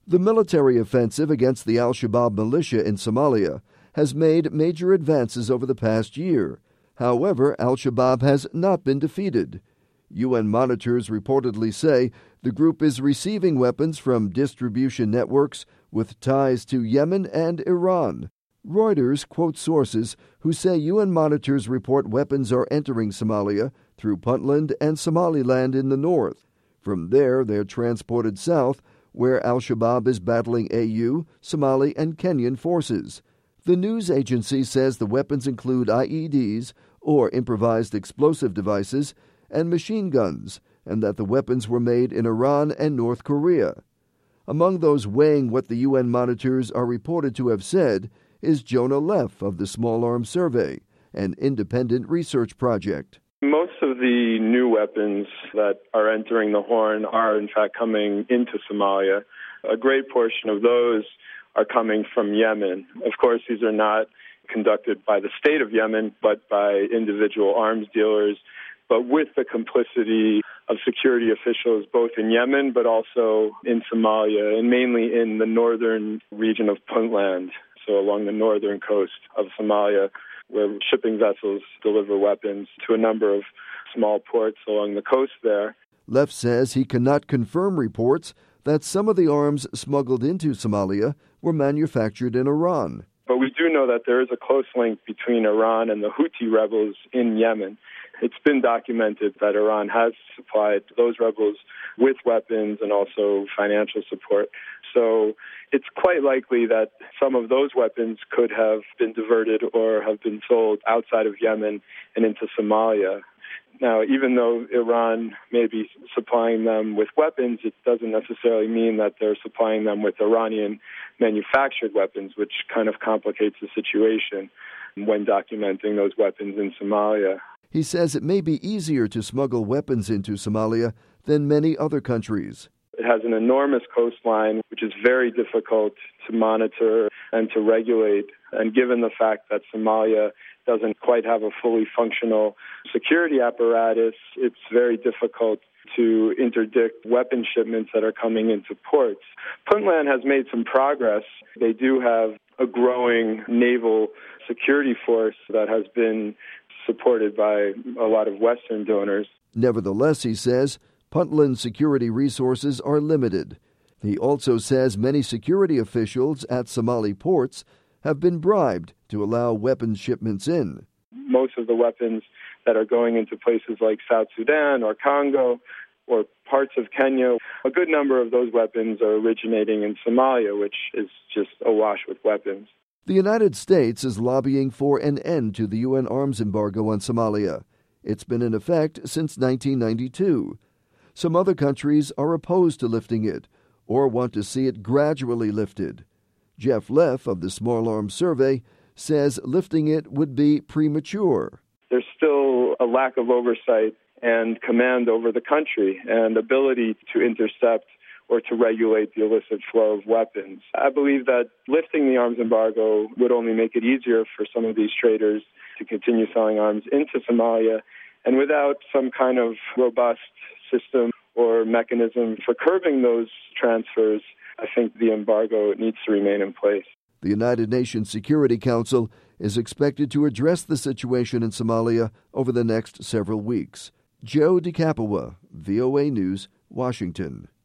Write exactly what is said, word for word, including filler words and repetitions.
The military offensive against the al-Shabaab militia in Somalia has made major advances over the past year. However, al-Shabaab has not been defeated. U N monitors reportedly say the group is receiving weapons from distribution networks with ties to Yemen and Iran. Reuters quotes sources who say U N monitors report weapons are entering Somalia through Puntland and Somaliland in the north. From there, they're transported south, where al-Shabaab is battling A U, Somali, and Kenyan forces. The news agency says the weapons include I E Ds, or improvised explosive devices, and machine guns, and that the weapons were made in Iran and North Korea. Among those weighing what the U N monitors are reported to have said is Jonah Leff of the Small Arms Survey, an independent research project. Most of the new weapons that are entering the Horn are, in fact, coming into Somalia. A great portion of those are coming from Yemen. Of course, these are not conducted by the state of Yemen, but by individual arms dealers, but with the complicity of security officials both in Yemen but also in Somalia, and mainly in the northern region of Puntland, so along the northern coast of Somalia, where shipping vessels deliver weapons to a number of small ports along the coast there. Leff says he cannot confirm reports that some of the arms smuggled into Somalia were manufactured in Iran. But we do know that there is a close link between Iran and the Houthi rebels in Yemen. It's been documented that Iran has supplied those rebels with weapons and also financial support. So it's quite likely that some of those weapons could have been diverted or have been sold outside of Yemen and into Somalia. Now, even though Iran may be supplying them with weapons, it doesn't necessarily mean that they're supplying them with Iranian-manufactured weapons, which kind of complicates the situation when documenting those weapons in Somalia. He says it may be easier to smuggle weapons into Somalia than many other countries. It has an enormous coastline, which is very difficult to monitor and to regulate. And given the fact that Somalia doesn't quite have a fully functional security apparatus, it's very difficult to interdict weapon shipments that are coming into ports. Puntland has made some progress. They do have a growing naval security force that has been supported by a lot of Western donors. Nevertheless, he says, Puntland's security resources are limited. He also says many security officials at Somali ports have been bribed to allow weapons shipments in. Most of the weapons that are going into places like South Sudan or Congo or parts of Kenya, a good number of those weapons are originating in Somalia, which is just awash with weapons. The United States is lobbying for an end to the U N arms embargo on Somalia. It's been in effect since nineteen ninety-two. Some other countries are opposed to lifting it or want to see it gradually lifted. Jeff Leff of the Small Arms Survey says lifting it would be premature. There's still a lack of oversight and command over the country and ability to intercept or to regulate the illicit flow of weapons. I believe that lifting the arms embargo would only make it easier for some of these traders to continue selling arms into Somalia, and without some kind of robust system or mechanism for curbing those transfers, I think the embargo needs to remain in place. The United Nations Security Council is expected to address the situation in Somalia over the next several weeks. Joe DeCapua, V O A News, Washington.